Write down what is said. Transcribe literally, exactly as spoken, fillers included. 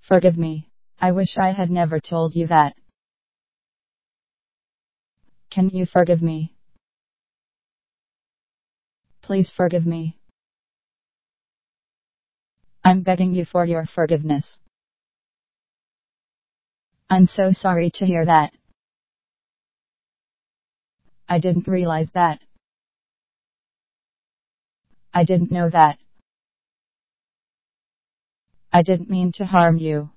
Forgive me. I wish I had never told you that. Can you forgive me? Please forgive me. I'm begging you for your forgiveness. I'm so sorry to hear that. I didn't realize that. I didn't know that. I didn't mean to harm you.